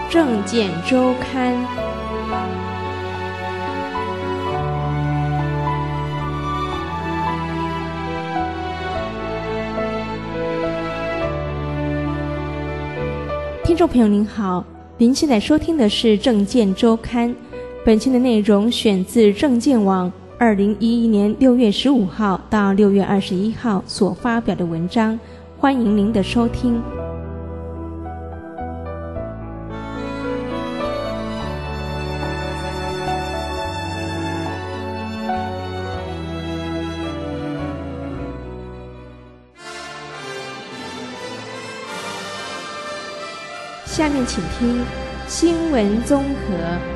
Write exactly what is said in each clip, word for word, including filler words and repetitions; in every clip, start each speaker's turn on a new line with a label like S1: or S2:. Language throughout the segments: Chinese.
S1: 政见周刊》。听众朋友您好，您现在收听的是《政见周刊》，本期的内容选自政见网二零一一年六月十五号到六月二十一号所发表的文章，欢迎您的收听。下面请听新闻综合。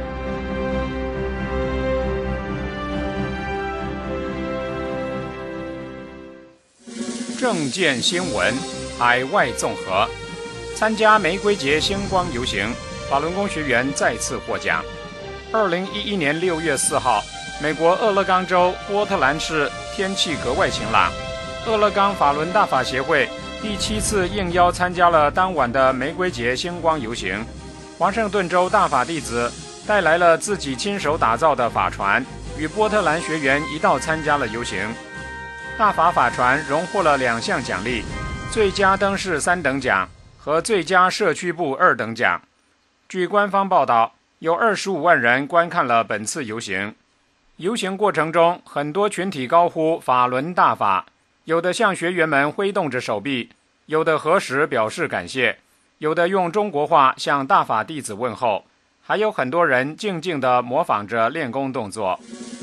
S2: 政见新闻，海外综合。参加玫瑰节星光游行，法轮功学员再次获奖。二零一一年六月四号，美国俄勒冈州波特兰市天气格外晴朗，俄勒冈法轮大法协会第七次应邀参加了当晚的玫瑰节星光游行。华盛顿州大法弟子带来了自己亲手打造的法船，与波特兰学员一道参加了游行。大法法船荣获了两项奖励，最佳灯饰三等奖和最佳社区部二等奖。据官方报道，有二十五万人观看了本次游行。游行过程中，很多群体高呼法轮大法，有的向学员们挥动着手臂，有的合十表示感谢，有的用中国话向大法弟子问候，还有很多人静静地模仿着练功动作。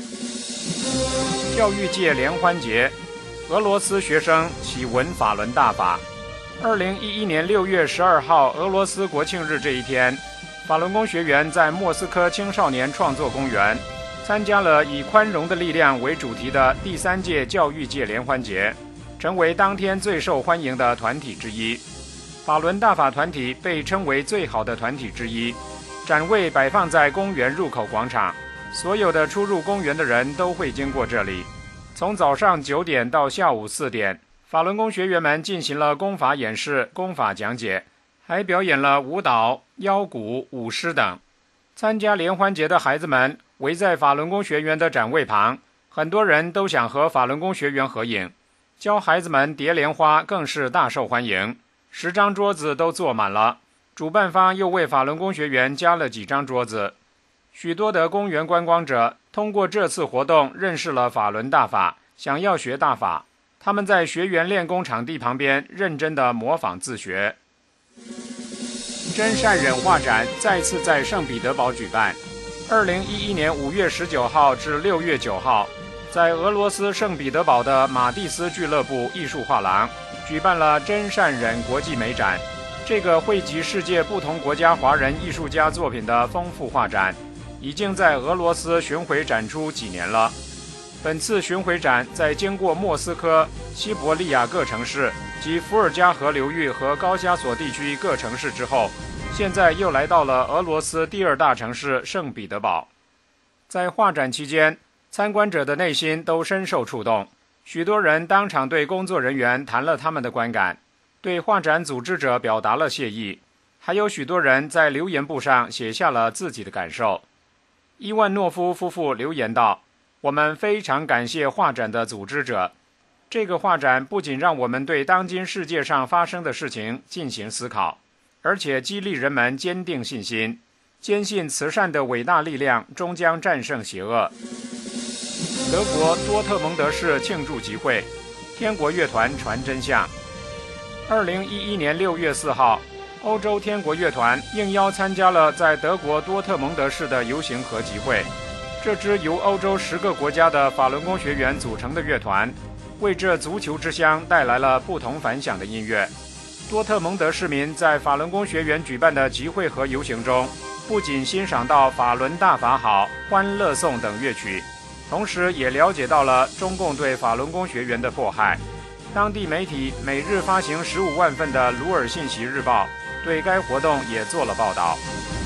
S2: 教育界联欢节，俄罗斯学生喜闻法轮大法。二零一一年六月十二号，俄罗斯国庆日这一天，法轮功学员在莫斯科青少年创作公园参加了以宽容的力量为主题的第三届教育界联欢节，成为当天最受欢迎的团体之一。法轮大法团体被称为最好的团体之一，展位摆放在公园入口广场，所有的出入公园的人都会经过这里。从早上九点到下午四点，法轮功学员们进行了功法演示、功法讲解，还表演了舞蹈、腰鼓、舞狮等。参加联欢节的孩子们围在法轮功学员的展位旁，很多人都想和法轮功学员合影。教孩子们叠莲花更是大受欢迎，十张桌子都坐满了。主办方又为法轮功学员加了几张桌子。许多的公园观光者通过这次活动认识了法轮大法，想要学大法。他们在学员练功场地旁边认真地模仿自学。真善忍画展再次在圣彼得堡举办。二零一一年五月十九号至六月九号，在俄罗斯圣彼得堡的马蒂斯俱乐部艺术画廊举办了真善忍国际美展。这个汇集世界不同国家华人艺术家作品的丰富画展已经在俄罗斯巡回展出几年了。本次巡回展在经过莫斯科、西伯利亚各城市及伏尔加河流域和高加索地区各城市之后，现在又来到了俄罗斯第二大城市圣彼得堡。在画展期间，参观者的内心都深受触动，许多人当场对工作人员谈了他们的观感，对画展组织者表达了谢意，还有许多人在留言簿上写下了自己的感受。伊万诺夫夫妇留言道：我们非常感谢画展的组织者，这个画展不仅让我们对当今世界上发生的事情进行思考，而且激励人们坚定信心，坚信慈善的伟大力量终将战胜邪恶。德国多特蒙德市庆祝集会，天国乐团传真相。二零一一年六月四号，欧洲天国乐团应邀参加了在德国多特蒙德市的游行和集会。这支由欧洲十个国家的法轮功学员组成的乐团，为这足球之乡带来了不同凡响的音乐。多特蒙德市民在法轮功学员举办的集会和游行中，不仅欣赏到法轮大法好、欢乐颂等乐曲，同时也了解到了中共对法轮功学员的迫害。当地媒体每日发行十五万份的鲁尔信息日报对该活动也做了报道。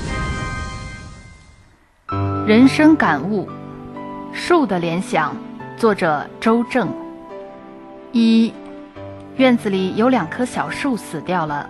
S3: 人生感悟，树的联想，作者周正。一，院子里有两棵小树死掉了，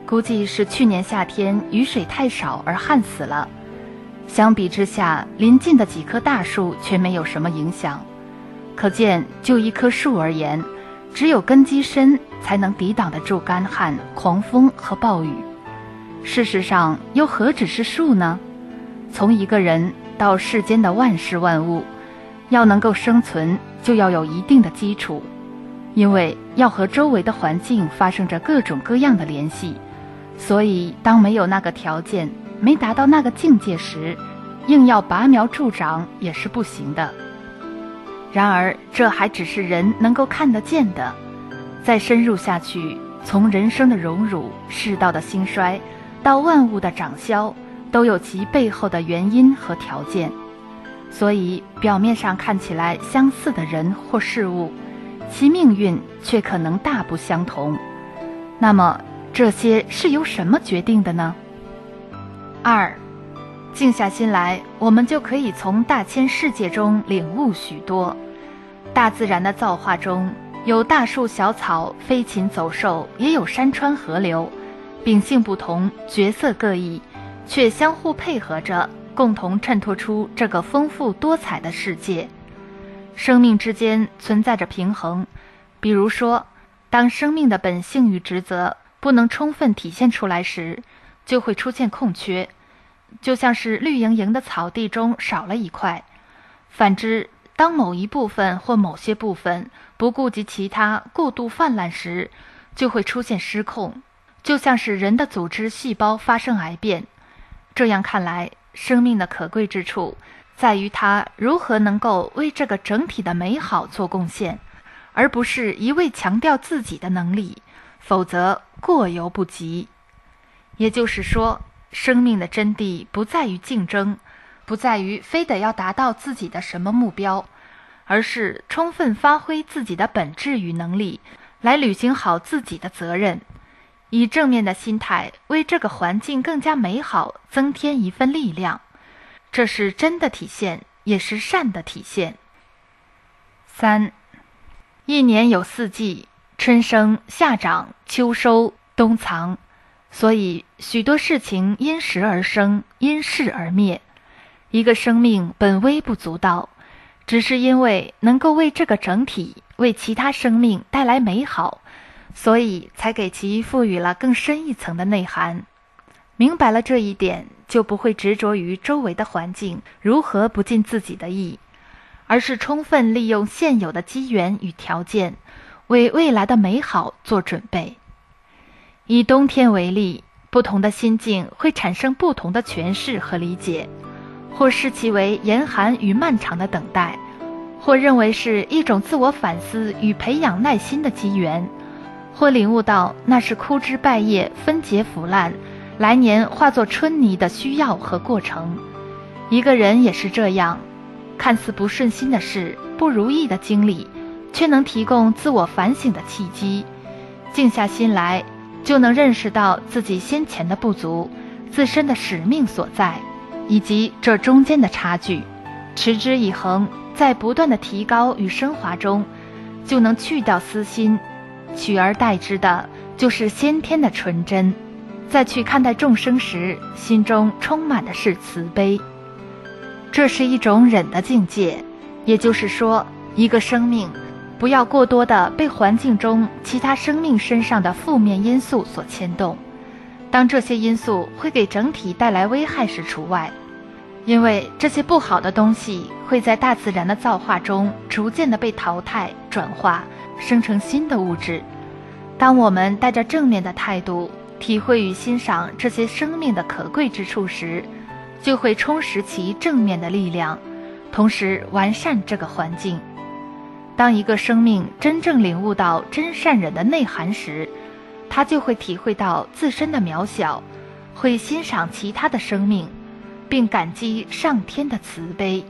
S3: 估计是去年夏天雨水太少而旱死了。相比之下，邻近的几棵大树却没有什么影响。可见，就一棵树而言，只有根基深，才能抵挡得住干旱、狂风和暴雨。事实上，又何止是树呢？从一个人到世间的万事万物，要能够生存，就要有一定的基础，因为要和周围的环境发生着各种各样的联系。所以，当没有那个条件，没达到那个境界时，硬要拔苗助长也是不行的。然而，这还只是人能够看得见的。再深入下去，从人生的荣辱、世道的兴衰，到万物的长消，都有其背后的原因和条件。所以，表面上看起来相似的人或事物，其命运却可能大不相同。那么，这些是由什么决定的呢？二，静下心来，我们就可以从大千世界中领悟许多。大自然的造化中，有大树小草、飞禽走兽，也有山川河流，秉性不同，角色各异，却相互配合着，共同衬托出这个丰富多彩的世界。生命之间存在着平衡，比如说，当生命的本性与职责不能充分体现出来时，就会出现空缺，就像是绿莹莹的草地中少了一块。反之，当某一部分或某些部分不顾及其他过度泛滥时，就会出现失控，就像是人的组织细胞发生癌变。这样看来，生命的可贵之处在于它如何能够为这个整体的美好做贡献，而不是一味强调自己的能力，否则过犹不及。也就是说，生命的真谛不在于竞争，不在于非得要达到自己的什么目标，而是充分发挥自己的本质与能力，来履行好自己的责任，以正面的心态为这个环境更加美好增添一份力量。这是真的体现，也是善的体现。三，一年有四季，春生、夏长、秋收、冬藏，所以许多事情因时而生，因势而灭。一个生命本微不足道，只是因为能够为这个整体、为其他生命带来美好，所以才给其赋予了更深一层的内涵。明白了这一点，就不会执着于周围的环境如何不尽自己的意，而是充分利用现有的机缘与条件，为未来的美好做准备。以冬天为例，不同的心境会产生不同的诠释和理解，或视其为严寒与漫长的等待，或认为是一种自我反思与培养耐心的机缘，或领悟到那是枯枝败叶分解腐烂，来年化作春泥的需要和过程。一个人也是这样，看似不顺心的事、不如意的经历，却能提供自我反省的契机。静下心来，就能认识到自己先前的不足、自身的使命所在，以及这中间的差距。持之以恒，在不断的提高与升华中，就能去掉私心，取而代之的就是先天的纯真。再去看待众生时，心中充满的是慈悲。这是一种忍的境界，也就是说，一个生命不要过多的被环境中其他生命身上的负面因素所牵动，当这些因素会给整体带来危害时除外，因为这些不好的东西会在大自然的造化中逐渐的被淘汰、转化，生成新的物质。当我们带着正面的态度体会与欣赏这些生命的可贵之处时，就会充实其正面的力量，同时完善这个环境。当一个生命真正领悟到真善忍的内涵时，他就会体会到自身的渺小，会欣赏其他的生命，并感激上天的慈悲。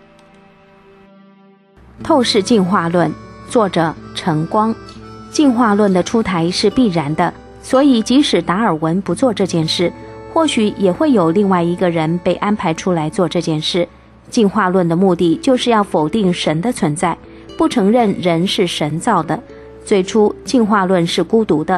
S1: 透视进化论，作者陈光。进化论的出台是必然的，所以即使达尔文不做这件事，或许也会有另外一个人被安排出来做这件事。进化论的目的就是要否定神的存在，不承认人是神造的。最初进化论是孤独的，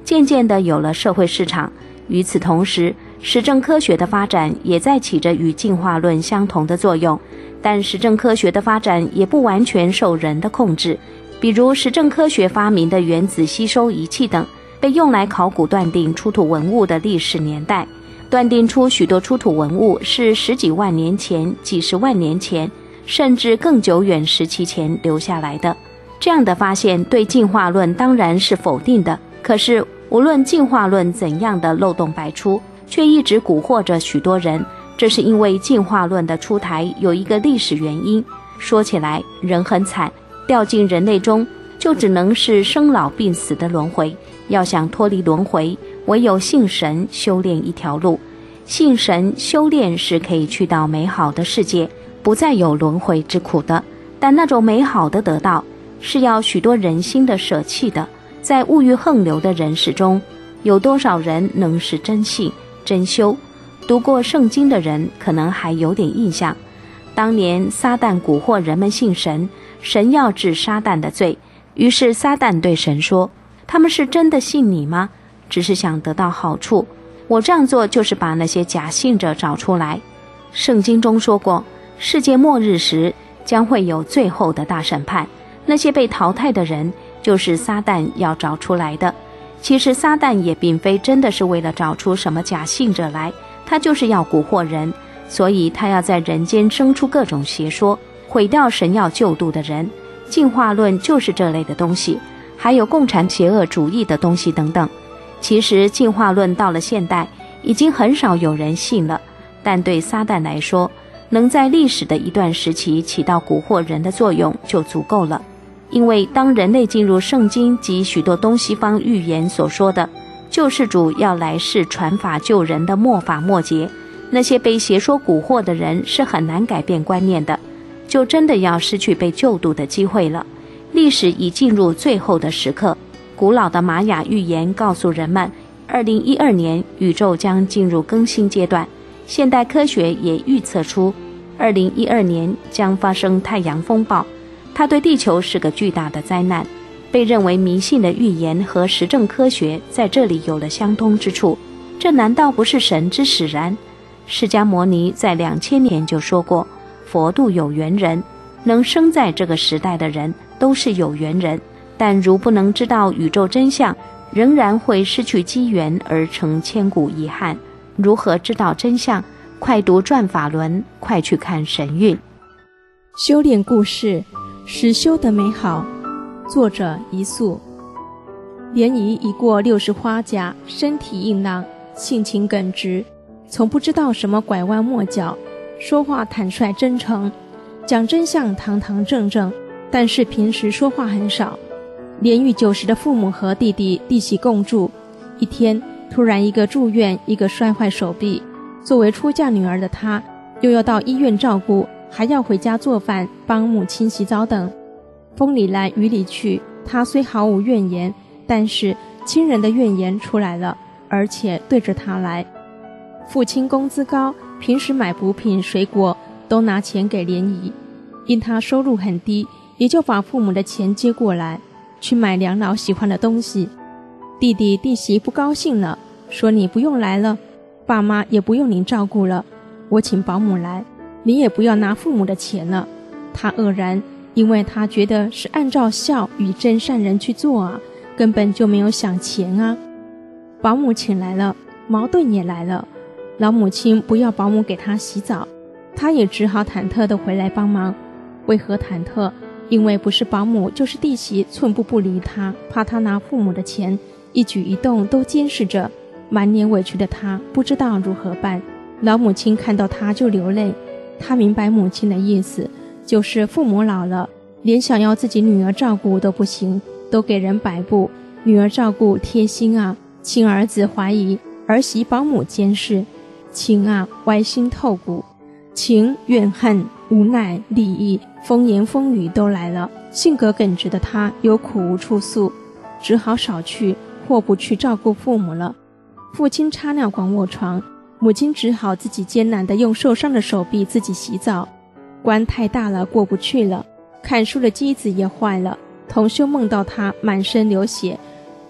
S4: 渐渐地有了社会市场。与此同时，实证科学的发展也在起着与进化论相同的作用，但实证科学的发展也不完全受人的控制。比如实证科学发明的原子吸收仪器等，被用来考古断定出土文物的历史年代，断定出许多出土文物是十几万年前、几十万年前，甚至更久远时期前留下来的。这样的发现对进化论当然是否定的，可是无论进化论怎样的漏洞百出，却一直蛊惑着许多人。这是因为进化论的出台有一个历史原因。说起来，人很惨，掉进人类中就只能是生老病死的轮回。要想脱离轮回，唯有信神修炼一条路。信神修炼是可以去到美好的世界，不再有轮回之苦的。但那种美好的得到，是要许多人心的舍弃的。在物欲横流的人世中，有多少人能是真信真修？读过圣经的人可能还有点印象，当年撒旦蛊惑人们信神，神要治撒旦的罪，于是撒旦对神说，他们是真的信你吗？只是想得到好处，我这样做就是把那些假信者找出来。圣经中说过，世界末日时将会有最后的大审判，那些被淘汰的人就是撒旦要找出来的。其实撒旦也并非真的是为了找出什么假信者来，他就是要蛊惑人，所以他要在人间生出各种邪说，毁掉神要救度的人。进化论就是这类的东西，还有共产邪恶主义的东西等等。其实进化论到了现代已经很少有人信了，但对撒旦来说，能在历史的一段时期起到蛊惑人的作用就足够了。因为当人类进入圣经及许多东西方预言所说的救世主要来世传法救人的末法末节，那些被邪说蛊惑的人是很难改变观念的，就真的要失去被救度的机会了。历史已进入最后的时刻，古老的玛雅预言告诉人们，二零一二年宇宙将进入更新阶段。现代科学也预测出二零一二年将发生太阳风暴，它对地球是个巨大的灾难。被认为迷信的预言和实证科学在这里有了相通之处，这难道不是神之使然？释迦牟尼在两千年就说过，佛度有缘人，能生在这个时代的人都是有缘人，但如不能知道宇宙真相，仍然会失去机缘而成千古遗憾。如何知道真相？快读转法轮，快去看神韵。
S1: 修炼故事，实修的美好。作者一素。莲姨已过六十花甲，身体硬朗，性情耿直，从不知道什么拐弯抹角，说话坦率真诚，讲真相堂堂正正，但是平时说话很少。莲玉九十的父母和弟弟弟媳共住，一天突然一个住院，一个摔坏手臂。作为出嫁女儿的她，又要到医院照顾，还要回家做饭，帮母亲洗澡等。风里来雨里去，她虽毫无怨言，但是亲人的怨言出来了，而且对着她来。父亲工资高，平时买补品水果都拿钱给莲姨，因他收入很低，也就把父母的钱接过来去买两老喜欢的东西。弟弟弟媳不高兴了，说你不用来了，爸妈也不用您照顾了，我请保姆来，你也不要拿父母的钱了。他愕然，因为他觉得是按照孝与真善人去做啊，根本就没有想钱啊。保姆请来了，矛盾也来了，老母亲不要保姆给他洗澡，他也只好忐忑地回来帮忙。为何忐忑？因为不是保姆就是弟媳寸步不离他，怕他拿父母的钱，一举一动都监视着。满脸委屈的他不知道如何办。老母亲看到他就流泪，他明白母亲的意思，就是父母老了，连想要自己女儿照顾都不行，都给人摆布。女儿照顾贴心啊，亲儿子怀疑，儿媳保姆监视，情啊歪心透骨，情怨恨无奈利益风言风语都来了。性格耿直的他有苦无处诉，只好少去或不去照顾父母了。父亲插尿管卧床，母亲只好自己艰难地用受伤的手臂自己洗澡。关太大了过不去了，砍树的机子也坏了，同修梦到他满身流血，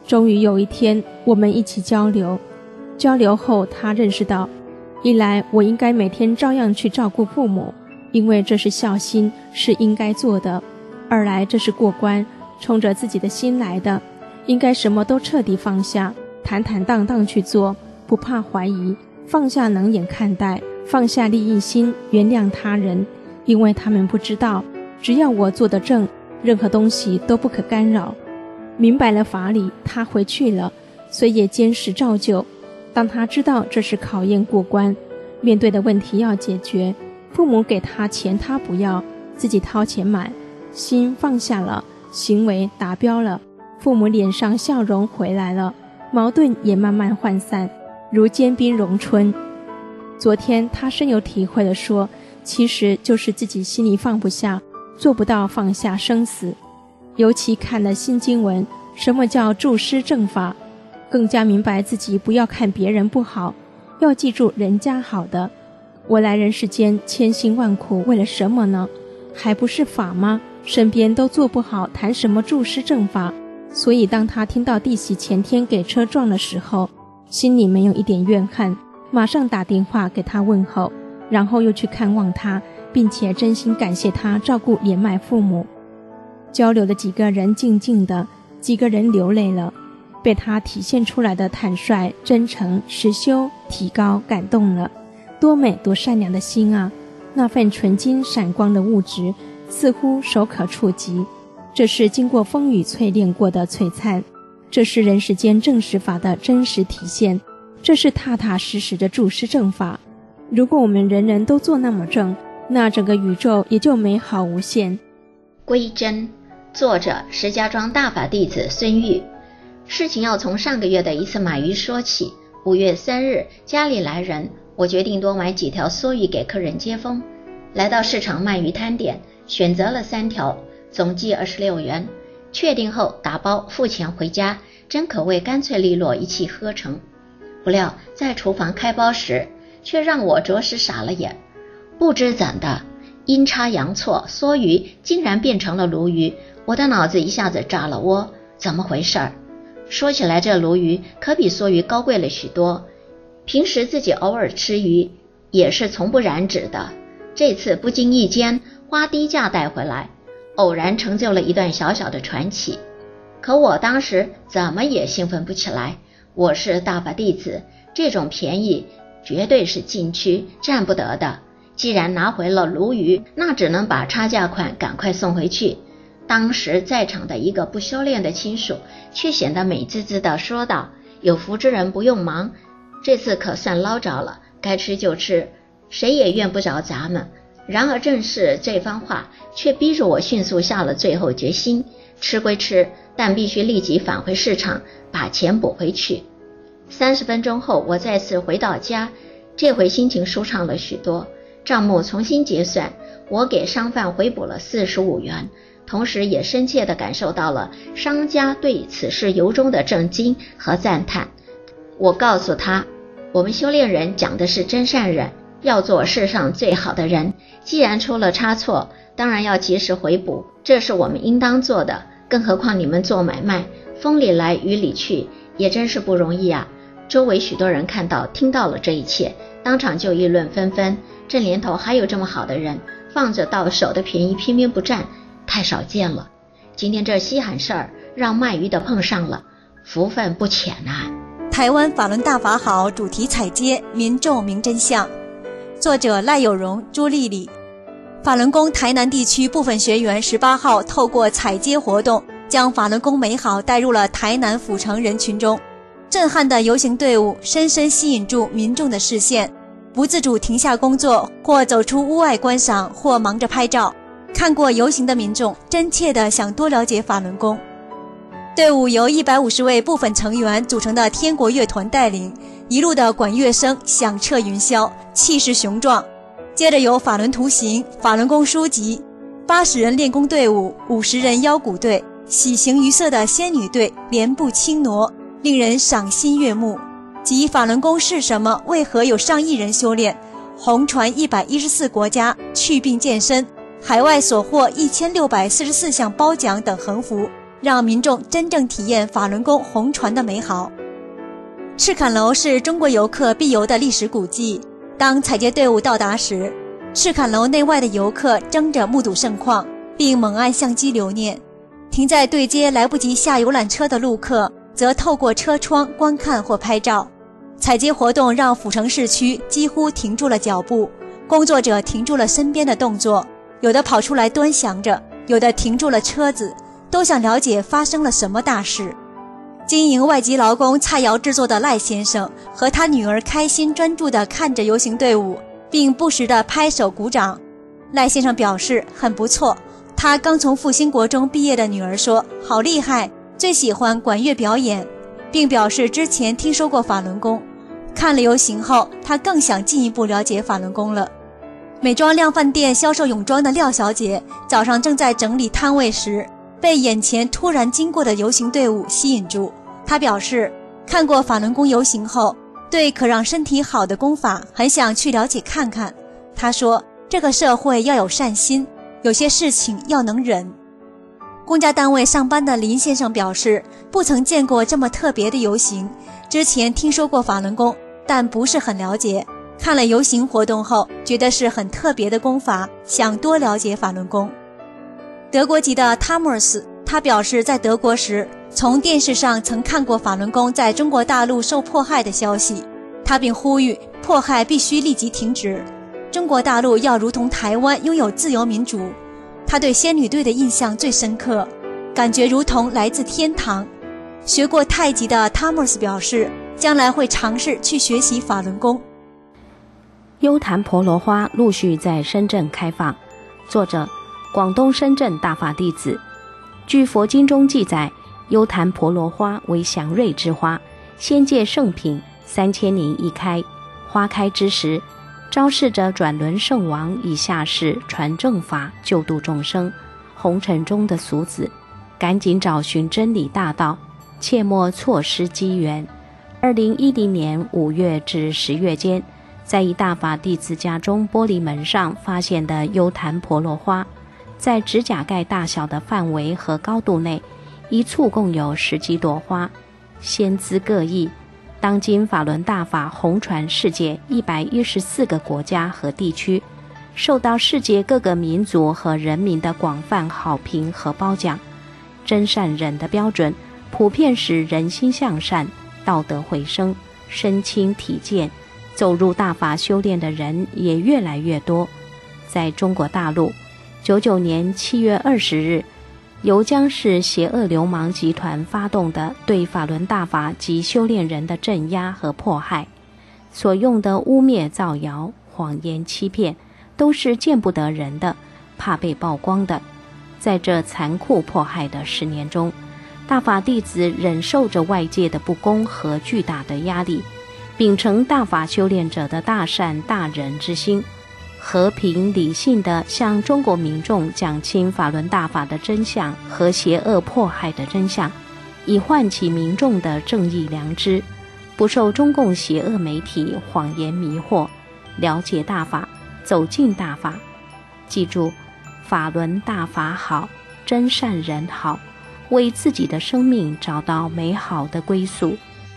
S1: 终于有一天，我们一起交流。交流后，他认识到，一来我应该每天照样去照顾父母，因为这是孝心，是应该做的；二来这是过关，冲着自己的心来的，应该什么都彻底放下，坦坦荡荡去做，不怕怀疑，放下冷眼看待，放下利益心，原谅他人，因为他们不知道，只要我做得正，任何东西都不可干扰。明白了法理，他回去了，虽也坚持照旧。当他知道这是考验过关，面对的问题要解决，父母给他钱他不要，自己掏钱买，心放下了，行为达标了，父母脸上笑容回来了，矛盾也慢慢涣散，如坚冰融春。昨天他深有体会地说，其实就是自己心里放不下，做不到放下生死。尤其看了新经文，什么叫注师正法，更加明白自己不要看别人不好，要记住人家好的。我来人世间千辛万苦，为了什么呢？还不是法吗？身边都做不好，谈什么注师正法？所以当他听到弟媳前天给车撞的时候，心里没有一点怨恨，马上打电话给他问候，然后又去看望他，并且真心感谢他照顾年迈父母。交流的几个人静静的，几个人流泪了，被他体现出来的坦率、真诚、实修提高感动了。多美多善良的心啊，那份纯金闪光的物质似乎手可触及，这是经过风雨淬炼过的璀璨，这是人世间正实法的真实体现，这是踏踏实实的注师正法。如果我们人人都做那么正，那整个宇宙也就美好无限。
S5: 归真，作者石家庄大法弟子孙玉。事情要从上个月的一次买鱼说起。五月三日，家里来人，我决定多买几条梭鱼给客人接风。来到市场卖鱼摊点，选择了三条，总计二十六元。确定后打包付钱回家，真可谓干脆利落，一气呵成。不料在厨房开包时，却让我着实傻了眼。不知怎的，阴差阳错，梭鱼竟然变成了鲈鱼，我的脑子一下子炸了窝，怎么回事儿？说起来，这鲈鱼可比梭鱼高贵了许多，平时自己偶尔吃鱼也是从不染指的，这次不经意间花低价带回来，偶然成就了一段小小的传奇。可我当时怎么也兴奋不起来，我是大法弟子，这种便宜绝对是禁区，占不得的。既然拿回了鲈鱼，那只能把差价款赶快送回去。当时在场的一个不修炼的亲属却显得美滋滋地说道，有福之人不用忙，这次可算捞着了，该吃就吃，谁也怨不着咱们。然而正是这番话却逼着我迅速下了最后决心，吃归吃，但必须立即返回市场把钱补回去。三十分钟后，我再次回到家，这回心情舒畅了许多。账目重新结算，我给商贩回补了四十五元，同时也深切地感受到了商家对此事由衷的震惊和赞叹。我告诉他，我们修炼人讲的是真善忍，要做世上最好的人，既然出了差错，当然要及时回补，这是我们应当做的。更何况你们做买卖，风里来雨里去，也真是不容易啊。周围许多人看到听到了这一切，当场就议论纷纷，这年头还有这么好的人，放着到手的便宜偏偏不占，太少见了。今天这稀罕事儿让卖鱼的碰上了，福分不浅啊。
S6: 台湾法轮大法好主题踩街，民众明真相。作者赖有荣、朱丽丽。法轮功台南地区部分学员十八号透过踩街活动，将法轮功美好带入了台南府城人群中。震撼的游行队伍深深吸引住民众的视线，不自主停下工作，或走出屋外观赏，或忙着拍照。看过游行的民众真切地想多了解法轮功。队伍由一百五十位部分成员组成的天国乐团带领，一路的管乐声响彻云霄，气势雄壮。接着由法轮图形、法轮功书籍、八十人练功队伍、五十人腰鼓队、喜形于色的仙女队连步轻挪，令人赏心悦目。即法轮功是什么？为何有上亿人修炼？红传一百一十四国家，去病健身，海外所获一千六百四十四项褒奖等横幅， 让民众真正体验法轮功红传的美好。赤坎楼是中国游客必游的历史古迹，当采接队伍到达时，赤坎楼内外的游客争着目睹盛况，并猛按相机留念。停在对街来不及下游览车的路客则透过车窗观看或拍照。采接活动让府城市区几乎停住了脚步，工作者停住了身边的动作，有的跑出来端详着，有的停住了车子，都想了解发生了什么大事。经营外籍劳工菜肴制作的赖先生和他女儿开心专注地看着游行队伍，并不时地拍手鼓掌。赖先生表示很不错，他刚从复兴国中毕业的女儿说好厉害，最喜欢管乐表演，并表示之前听说过法轮功，看了游行后他更想进一步了解法轮功了。美妆量贩店销售泳装的廖小姐早上正在整理摊位时，被眼前突然经过的游行队伍吸引住。她表示看过法轮功游行后，对可让身体好的功法很想去了解看看。她说这个社会要有善心，有些事情要能忍。公家单位上班的林先生表示不曾见过这么特别的游行，之前听说过法轮功，但不是很了解，看了游行活动后觉得是很特别的功法，想多了解法轮功。德国籍的汤姆斯，他表示在德国时从电视上曾看过法轮功在中国大陆受迫害的消息，他并呼吁迫害必须立即停止，中国大陆要如同台湾拥有自由民主。他对仙女队的印象最深刻，感觉如同来自天堂。学过太极的汤姆斯表示将来会尝试去学习法轮功。
S4: 优昙婆罗花陆续在深圳开放，作者广东深圳大法弟子。据佛经中记载，优昙婆罗花为祥瑞之花，仙界圣品，三千年一开。花开之时，昭示着转轮圣王以下世传正法，救度众生。红尘中的俗子，赶紧找寻真理大道，切莫错失机缘。二零一零年五月至十月间，在一大法弟子家中玻璃门上发现的优昙婆罗花，在指甲盖大小的范围和高度内，一簇共有十几朵花，仙姿各异。当今法轮大法红传世界一百一十四个国家和地区，受到世界各个民族和人民的广泛好评和褒奖。真善忍的标准普遍使人心向善，道德回升，身轻体健，走入大法修炼的人也越来越多。在中国大陆，九九年七月二十日，由江氏邪恶流氓集团发动的对法轮大法及修炼人的镇压和迫害，所用的污蔑、造谣、谎言、欺骗，都是见不得人的，怕被曝光的。在这残酷迫害的十年中，大法弟子忍受着外界的不公和巨大的压力，秉承大法修炼者的大善大仁之心，和平理性地向中国民众讲清法轮大法的真相和邪恶迫害的真相，以唤起民众的正义良知，不受中共邪恶媒体谎言迷惑，了解大法，走进大法。记住，法轮大法好，真善人好，为自己的生命找到美好的归宿。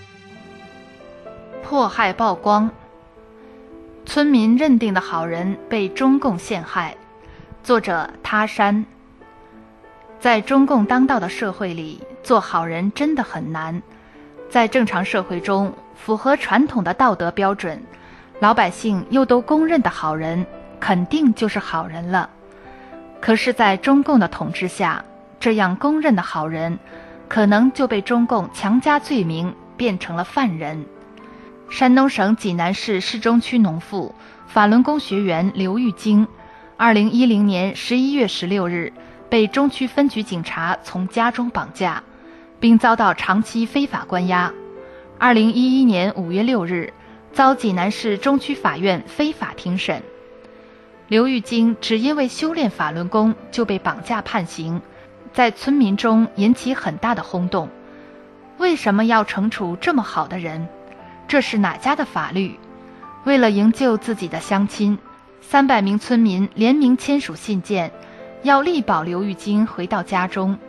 S3: 迫害曝光，村民认定的好人被中共陷害。作者他山。在中共当道的社会里，做好人真的很难。在正常社会中，符合传统的道德标准，老百姓又都公认的好人，肯定就是好人了。可是在中共的统治下，这样公认的好人，可能就被中共强加罪名，变成了犯人。山东省济南市市中区农妇、法轮功学员刘玉晶，二零一零年十一月十六日被中区分局警察从家中绑架，并遭到长期非法关押。二零一一年五月六日，遭济南市中区法院非法庭审。刘玉晶只因为修炼法轮功就被绑架判刑，在村民中引起很大的轰动。为什么要惩处这么好的人？这是哪家的法律？为了营救自己的乡亲，三百名村民联名签署信件，要力保刘玉晶回到家中。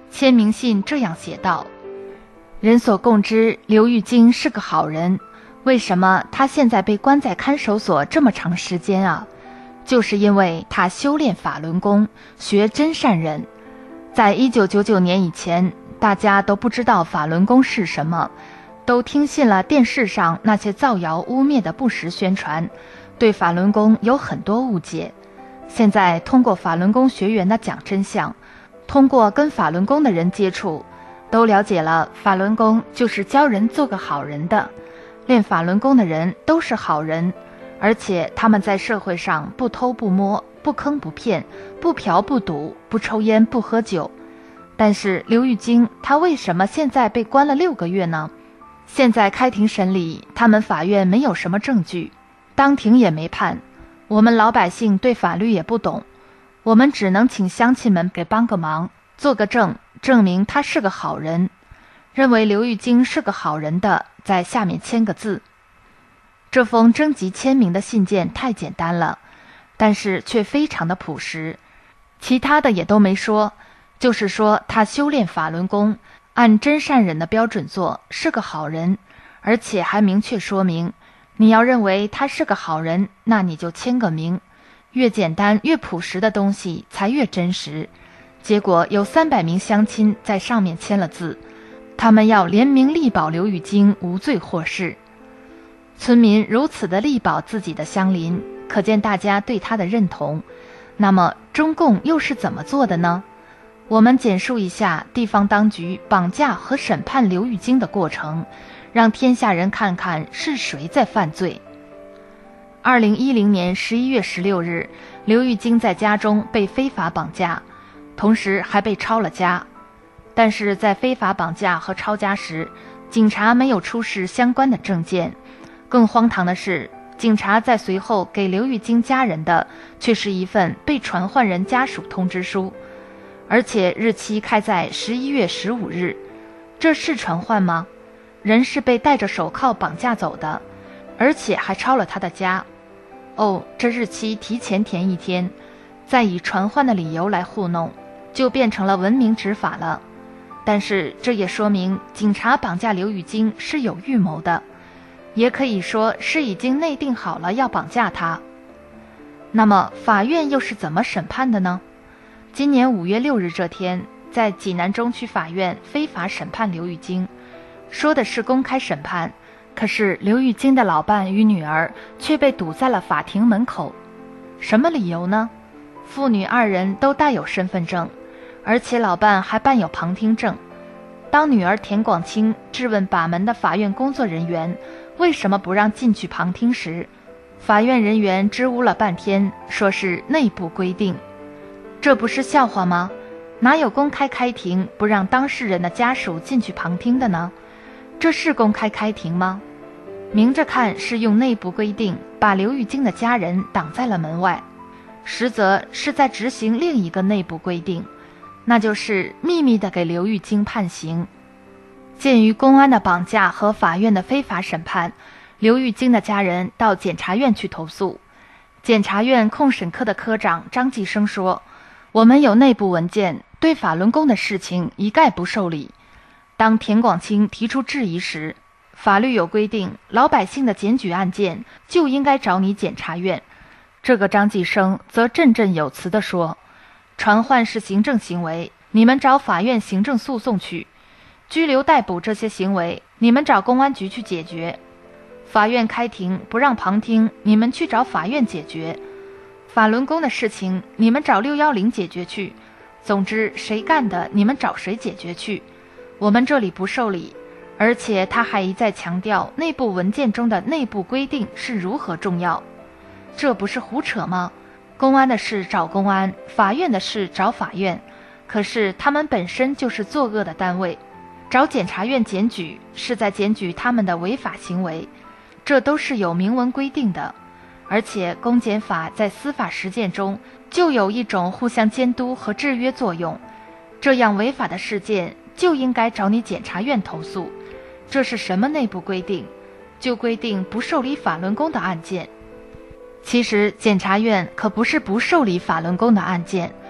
S3: 签名信这样写道：人所共知，刘玉京是个好人，为什么他现在被关在看守所这么长时间啊？就是因为他修炼法轮功，学真善忍。在一九九九年以前，大家都不知道法轮功是什么，都听信了电视上那些造谣污蔑的不实宣传，对法轮功有很多误解。现在通过法轮功学员的讲真相，通过跟法轮功的人接触，都了解了法轮功就是教人做个好人的，练法轮功的人都是好人，而且他们在社会上不偷不摸，不坑不骗，不嫖不赌，不抽烟不喝酒。但是刘玉京他为什么现在被关了六个月呢？现在开庭审理，他们法院没有什么证据，当庭也没判，我们老百姓对法律也不懂，我们只能请乡亲们给帮个忙，做个证，证明他是个好人。认为刘玉京是个好人的，在下面签个字。这封征集签名的信件太简单了，但是却非常的朴实，其他的也都没说，就是说他修炼法轮功，按真善忍的标准做，是个好人，而且还明确说明，你要认为他是个好人，那你就签个名，越简单越朴实的东西才越真实。结果有三百名乡亲在上面签了字，他们要联名力保刘玉京无罪获释。村民如此的力保自己的乡邻，可见大家对他的认同。那么中共又是怎么做的呢？我们简述一下地方当局绑架和审判刘玉京的过程，让天下人看看是谁在犯罪。二零一零年十一月十六日，刘玉京在家中被非法绑架，同时还被抄了家。但是在非法绑架和抄家时，警察没有出示相关的证件。更荒唐的是，警察在随后给刘玉京家人的却是一份被传唤人家属通知书，而且日期开在十一月十五日。这是传唤吗？人是被戴着手铐绑架走的，而且还抄了他的家。哦，这日期提前填一天，再以传唤的理由来糊弄，就变成了文明执法了。但是这也说明警察绑架刘玉京是有预谋的，也可以说是已经内定好了要绑架他。那么法院又是怎么审判的呢？今年五月六日这天，在济南中区法院非法审判刘玉京，说的是公开审判，可是刘玉京的老伴与女儿却被堵在了法庭门口。什么理由呢？父女二人都带有身份证，而且老伴还伴有旁听证。当女儿田广清质问把门的法院工作人员为什么不让进去旁听时，法院人员支吾了半天，说是内部规定。这不是笑话吗？哪有公开开庭不让当事人的家属进去旁听的呢？这是公开开庭吗？明着看是用内部规定把刘玉京的家人挡在了门外，实则是在执行另一个内部规定，那就是秘密地给刘玉京判刑。鉴于公安的绑架和法院的非法审判，刘玉京的家人到检察院去投诉。检察院控审科的科长张继生说，我们有内部文件，对法轮功的事情一概不受理。当田广清提出质疑时，法律有规定，老百姓的检举案件就应该找你检察院。这个张继生则振振有词地说，传唤是行政行为，你们找法院行政诉讼去；拘留逮捕这些行为，你们找公安局去解决；法院开庭不让旁听，你们去找法院解决；法轮功的事情，你们找六一零解决去。总之，谁干的，你们找谁解决去。我们这里不受理。而且他还一再强调内部文件中的内部规定是如何重要。这不是胡扯吗？公安的事找公安，法院的事找法院，可是他们本身就是作恶的单位，找检察院检举是在检举他们的违法行为，这都是有明文规定的。而且公检法在司法实践中就有一种互相监督和制约作用，这样违法的事件就应该找你检察院投诉。这是什么内部规定？就规定不受理法轮功的案件。其实检察院可不是不受理法轮功的案件，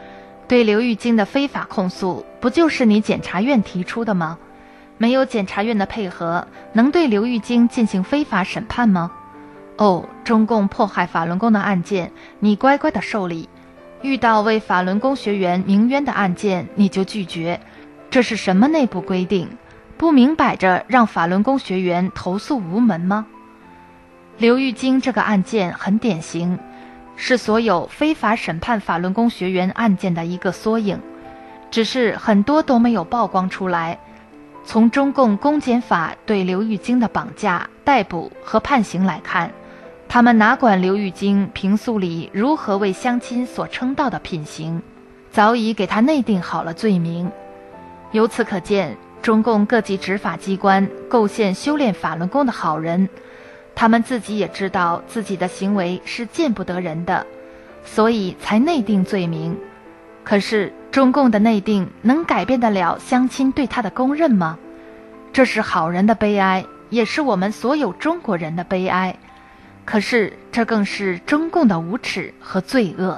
S3: 对刘玉京的非法控诉，不就是你检察院提出的吗？没有检察院的配合，能对刘玉京进行非法审判吗？哦，中共迫害法轮功的案件，你乖乖的受理；遇到为法轮功学员鸣冤的案件，你就拒绝。这是什么内部规定？不明摆着让法轮功学员投诉无门吗？刘玉京这个案件很典型，是所有非法审判法轮功学员案件的一个缩影，只是很多都没有曝光出来。从中共公检法对刘玉京的绑架、逮捕和判刑来看，他们哪管刘玉京平素里如何为乡亲所称道的品行，早已给他内定好了罪名。由此可见，中共各级执法机关构陷修炼法轮功的好人，他们自己也知道自己的行为是见不得人的，所以才内定罪名。可是中共的内定能改变得了乡亲对他的公认吗？这是好人的悲哀，也是我们所有中国人的悲哀。可是这更是中共的无耻和罪恶。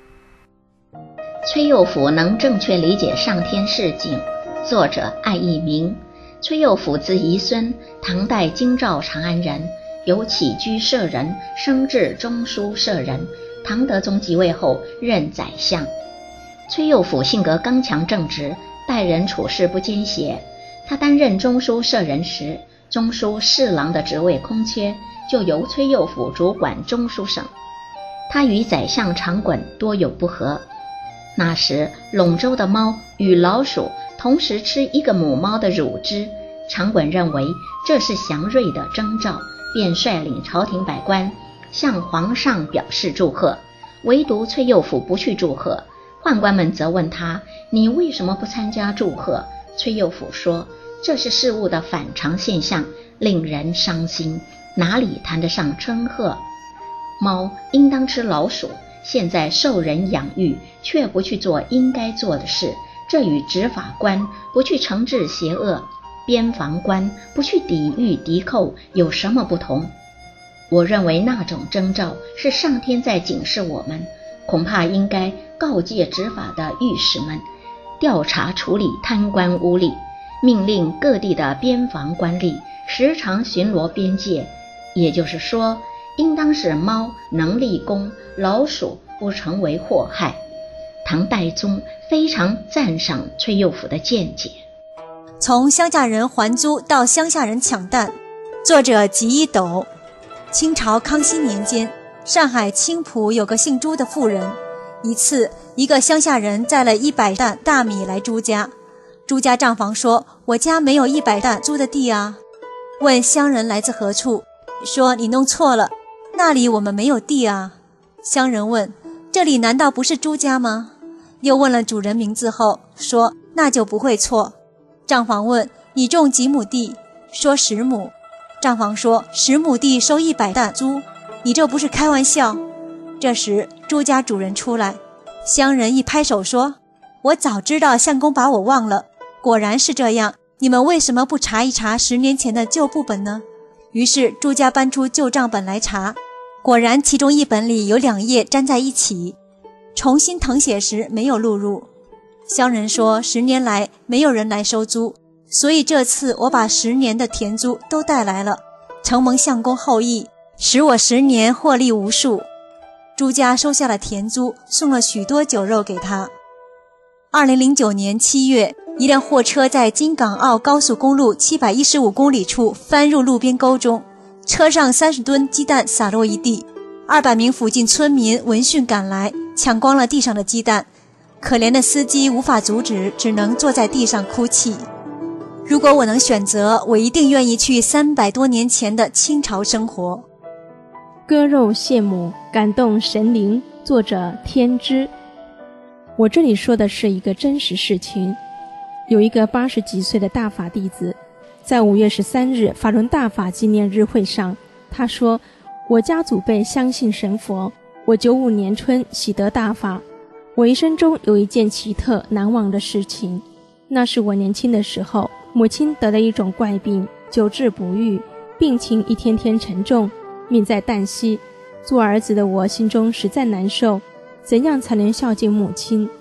S5: 崔佑甫能正确理解上天示警，作者艾义明。崔佑甫字宜孙，唐代京兆长安人，由起居舍人升至中书舍人，唐德宗即位后任宰相。崔佑甫性格刚强正直，待人处事不奸邪。他担任中书舍人时，中书侍郎的职位空缺，就由崔佑甫主管中书省。他与宰相常衮多有不和。那时陇州的猫与老鼠同时吃一个母猫的乳汁，常衮认为这是祥瑞的征兆，便率领朝廷百官向皇上表示祝贺。唯独崔佑甫不去祝贺，宦官们责问他，你为什么不参加祝贺？崔佑甫说，这是事物的反常现象，令人伤心，哪里谈得上称贺？猫应当吃老鼠，现在受人养育，却不去做应该做的事，这与执法官不去惩治邪恶，边防官不去抵御敌寇有什么不同？我认为那种征兆是上天在警示我们，恐怕应该告诫执法的御史们，调查处理贪官污吏，命令各地的边防官吏时常巡逻边界，也就是说，应当使猫能立功，老鼠不成为祸害。唐代宗非常赞赏崔佑甫的见解。
S6: 从乡下人还租到乡下人抢蛋，作者吉一斗。清朝康熙年间，上海青浦有个姓朱的妇人，一次一个乡下人载了一百担大米来朱家，朱家账房说，我家没有一百担租的地啊。问乡人来自何处，说你弄错了，那里我们没有地啊。乡人问，这里难道不是朱家吗？又问了主人名字后，说那就不会错。账房问，你种几亩地？说十亩。账房说，十亩地收一百担租，你这不是开玩笑？这时朱家主人出来，乡人一拍手说，我早知道相公把我忘了，果然是这样，你们为什么不查一查十年前的旧簿本呢？于是朱家搬出旧账本来查，果然其中一本里有两页粘在一起，重新誊写时没有录入。乡人说，十年来没有人来收租，所以这次我把十年的田租都带来了，承蒙相公厚意，使我十年获利无数。朱家收下了田租，送了许多酒肉给他。二零零九年七月，一辆货车在京港澳高速公路七百一十五公里处翻入路边沟中，车上三十吨鸡蛋洒落一地，二百名附近村民闻讯赶来，抢光了地上的鸡蛋。可怜的司机无法阻止，只能坐在地上哭泣。如果我能选择，我一定愿意去三百多年前的清朝生活。
S1: 割肉谢母，感动神灵，作者天知。我这里说的是一个真实事情。有一个八十几岁的大法弟子，在五月十三日法轮大法纪念日会上，他说，我家祖辈相信神佛，我九五年春喜得大法。我一生中有一件奇特难忘的事情，那是我年轻的时候，母亲得了一种怪病，久治不愈，病情一天天沉重，命在旦夕。做儿子的我心中实在难受，怎样才能孝敬母亲？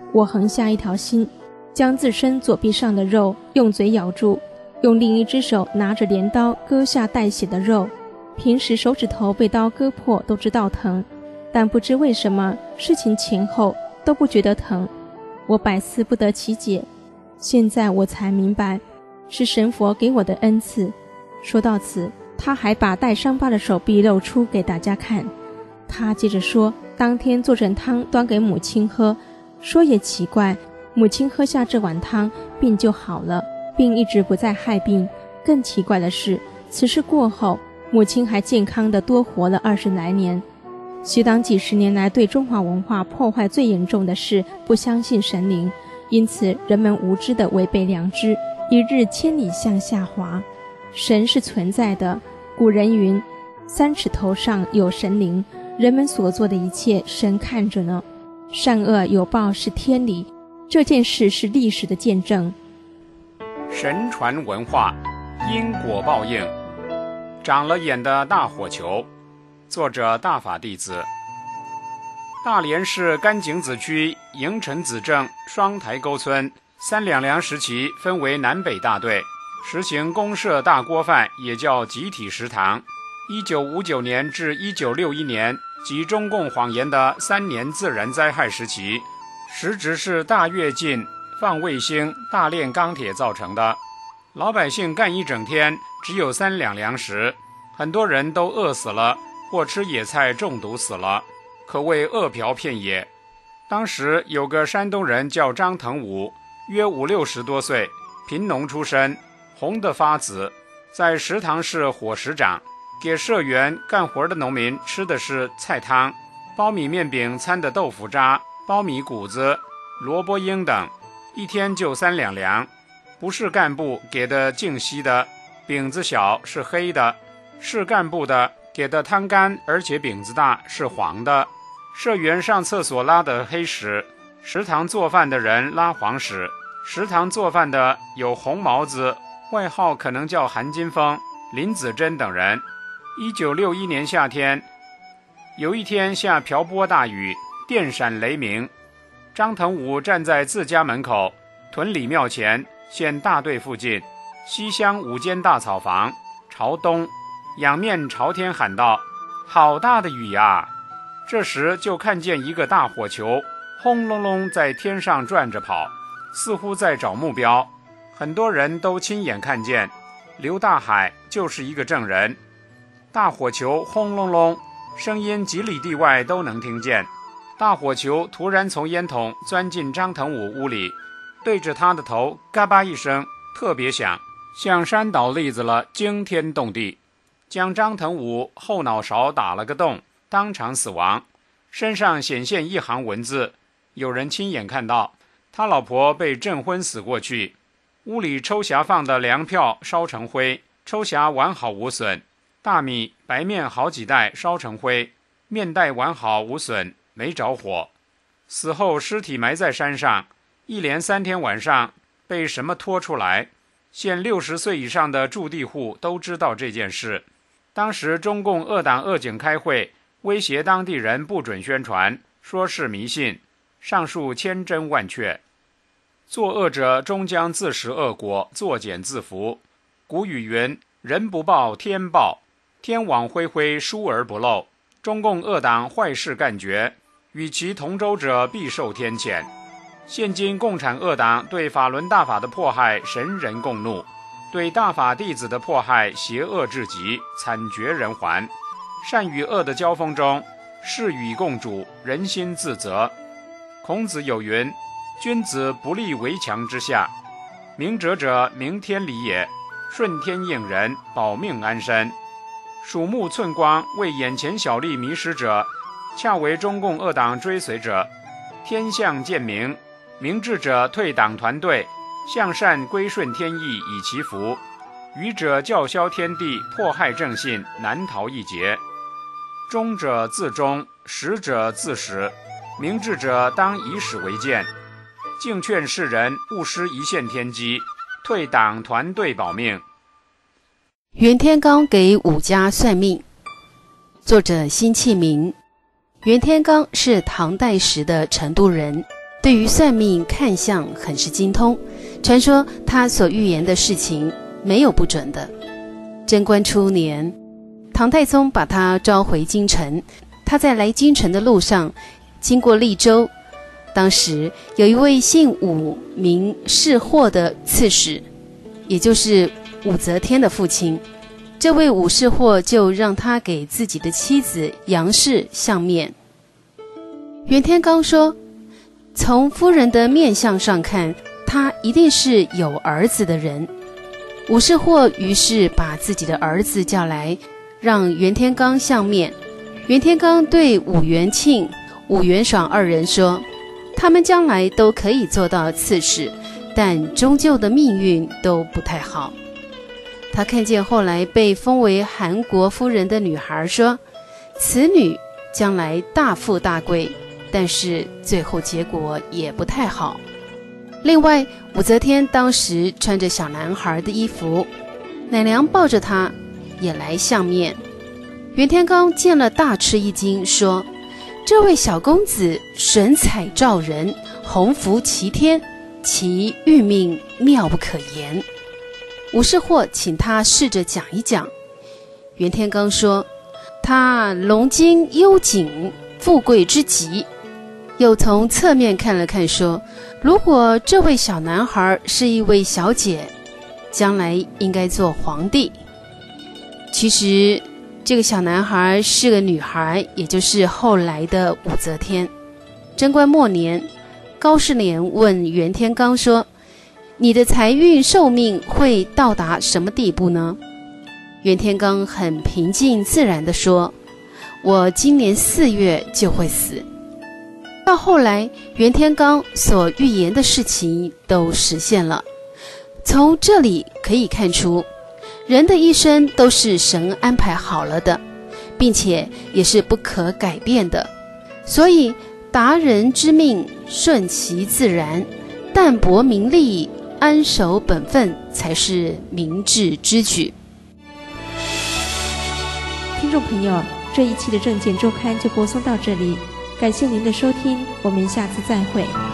S1: 我横下一条心，将自身左臂上的肉用嘴咬住，用另一只手拿着镰刀割下带血的肉。平时手指头被刀割破都知道疼，但不知为什么事情前后都不觉得疼，我百思不得其解。现在我才明白，是神佛给我的恩赐。说到此，他还把带伤疤的手臂露出给大家看。他接着说，当天做成汤端给母亲喝，说也奇怪，母亲喝下这碗汤，病就好了，病一直不再害病。更奇怪的是，此事过后，母亲还健康地多活了二十来年。西当几十年来对中华文化破坏最严重的是不相信神灵，因此人们无知地违背良知，一日千里向下滑。神是存在的，古人云，三尺头上有神灵，人们所做的一切神看着呢。善恶有报是天理，这件事是历史的见证。
S2: 神传文化，因果报应。长了眼的大火球，作者大法弟子。大连市甘井子区营城子镇双台沟村三两粮时期分为南北大队，实行公社大锅饭，也叫集体食堂。一九五九年至一九六一年即中共谎言的三年自然灾害时期，实质是大跃进、放卫星、大炼钢铁造成的。老百姓干一整天，只有三两粮食，很多人都饿死了，或吃野菜中毒死了，可谓饿殍遍野。当时有个山东人叫张腾武，约五六十多岁，贫农出身，红得发紫，在食堂是伙食长，给社员干活的农民吃的是菜汤、苞米面饼掺的豆腐渣、苞米谷子、萝卜缨等，一天就三两粮。不是干部给的净稀的，饼子小是黑的；是干部的给的汤干，而且饼子大是黄的。社员上厕所拉的黑屎，食堂做饭的人拉黄屎。食堂做饭的有红毛子，外号可能叫韩金峰、林子珍等人。一九六一年夏天，有一天下瓢泼大雨，电闪雷鸣。张腾武站在自家门口屯里庙前县大队附近，西厢五间大草房，朝东，仰面朝天喊道：好大的雨呀！这时就看见一个大火球轰隆隆在天上转着跑，似乎在找目标。很多人都亲眼看见，刘大海就是一个证人。大火球轰隆隆，声音几里地外都能听见。大火球突然从烟筒钻进张腾武屋里，对着他的头嘎巴一声，特别响，像山倒栗子了，惊天动地，将张腾武后脑勺打了个洞，当场死亡。身上显现一行文字，有人亲眼看到他老婆被震昏死过去。屋里抽匣放的粮票烧成灰，抽匣完好无损。大米、白面好几袋烧成灰，面袋完好无损，没着火。死后尸体埋在山上，一连三天晚上被什么拖出来。现六十岁以上的驻地户都知道这件事。当时中共恶党恶警开会，威胁当地人不准宣传，说是迷信。上述千真万确。作恶者终将自食恶果，作茧自缚。古语云：人不报天报，天网恢恢，疏而不漏。中共恶党坏事干绝，与其同舟者必受天谴。现今共产恶党对法轮大法的迫害神人共怒，对大法弟子的迫害邪恶至极，惨绝人寰。善与恶的交锋中，势与共主，人心自责。孔子有云：君子不立围墙之下，明哲者明天理也，顺天应人，保命安身。鼠目寸光，为眼前小利迷失者，恰为中共恶党追随者。天象见明，明智者退党团队，向善归顺天意以祈福。愚者叫嚣天地，迫害正信，难逃一劫。忠者自忠，实者自实。明智者当以史为鉴，敬劝世人勿失一线天机，退党团队保命。
S7: 袁天罡给武家算命，作者辛弃民。袁天罡是唐代时的成都人，对对于算命看相很是精通，传说他所预言的事情没有不准的。贞观初年，唐太宗把他召回京城，他在来京城的路上经过利州，当时有一位姓武名世霍的刺史，也就是武则天的父亲。这位武世霍就让他给自己的妻子杨氏相面。袁天罡说，从夫人的面相上看，他一定是有儿子的人。武世霍于是把自己的儿子叫来，让袁天罡相面。袁天罡对武元庆、武元爽二人说，他们将来都可以做到刺史，但终究的命运都不太好。他看见后来被封为韩国夫人的女孩说，此女将来大富大贵，但是最后结果也不太好。另外，武则天当时穿着小男孩的衣服，奶娘抱着他也来相面。袁天罡见了大吃一惊，说，这位小公子神采照人，鸿福齐天，其运命妙不可言。武世霍请他试着讲一讲。袁天罡说，他龙精幽谨，富贵之极。又从侧面看了看，说，如果这位小男孩是一位小姐，将来应该做皇帝。其实这个小男孩是个女孩，也就是后来的武则天。贞观末年，高士廉问袁天罡说，你的财运寿命会到达什么地步呢？袁天罡很平静自然地说，我今年四月就会死。到后来，袁天罡所预言的事情都实现了。从这里可以看出，人的一生都是神安排好了的，并且也是不可改变的。所以达人之命，顺其自然，淡泊名利，安守本分，才是明智之举。
S1: 听众朋友，这一期的证件周刊就播送到这里，感谢您的收听，我们下次再会。